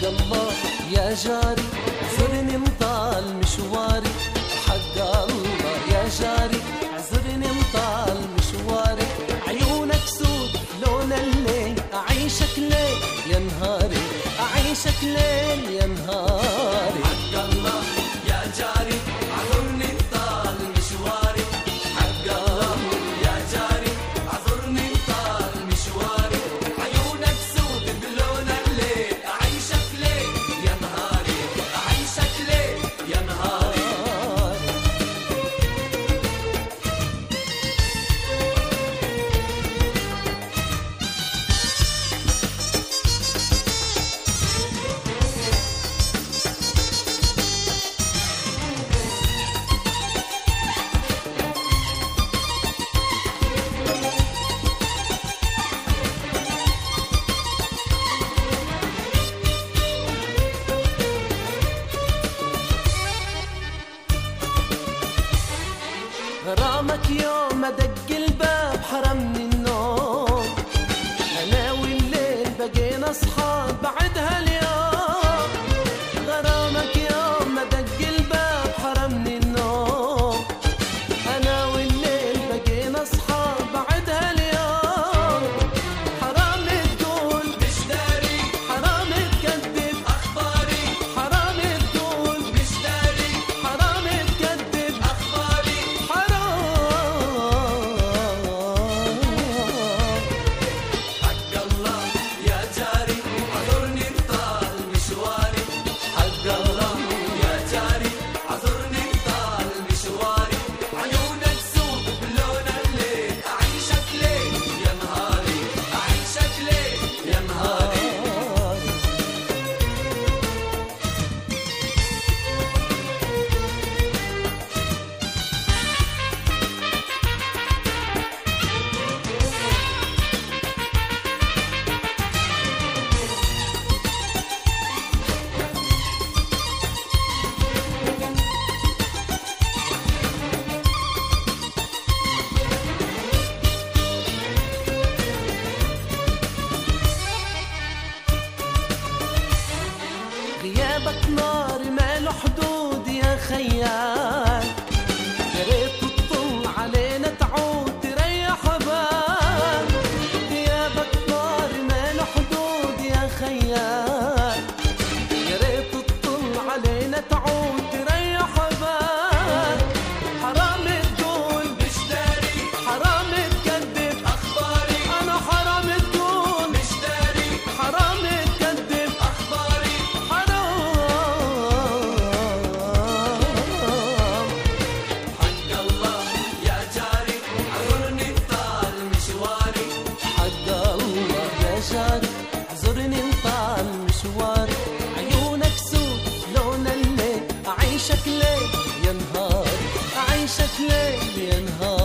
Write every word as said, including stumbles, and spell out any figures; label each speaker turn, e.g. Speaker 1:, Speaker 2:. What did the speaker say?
Speaker 1: الله يا جاري اعذرني مطال مشواري، حق الله يا جاري اعذرني مطال مشواري، عيونك سود لون الليل أعيشك ليل يا نهاري، أعيشك ليل يا نهاري.
Speaker 2: حق الله يا جاري اعذرني مطال مشواري، حق الله يا جاري اعذرني مطال مشواري، عيونك سود بلون الليل أعيشك ليل يا نهاري، أعيشك ليل يا نهاري.
Speaker 1: غرامك يوم ما دق الباب حرمني النوم، أنا والليل بقينا أصحاب بعد هاليوم، غرامك يوم ما دق الباب حرمني النوم، أنا والليل بقينا أصحاب بعد هاليوم، حرام تقول
Speaker 2: مش داري
Speaker 1: حرام تكذب
Speaker 2: أخباري،
Speaker 1: حرام تقول
Speaker 2: مش داري
Speaker 1: حرام تكذب
Speaker 2: أخباري،
Speaker 1: حرام.
Speaker 2: حق الله يا جاري اعذرني مطال مشواري، حق الله يا جاري اعذرني مطال مشواري، عيونك سود بلون الليل أعيشك ليل يا نهاري، أعيشك ليل يا نهاري.
Speaker 1: غيابك نار ما له حدود يا خيال، يا ريت تطل علينا تعود تريح بال، غيابك نار ما له حدود يا خيال، يا ريت تطل علينا تعود تريح بال، حرام تقول
Speaker 2: مش داري
Speaker 1: حرام تكذب
Speaker 2: أخباري،
Speaker 1: أنا حرام تقول
Speaker 2: مش داري
Speaker 1: حرام تكذب
Speaker 2: أخباري،
Speaker 1: حرام.
Speaker 2: حق الله يا جاري اعذرني مطال مشواري،
Speaker 1: حق الله يا جاري اعذرني مطال مشواري، عيونك سود لون الليل أعيشك ليل يا نهاري، أعيشك ليل يا نهاري.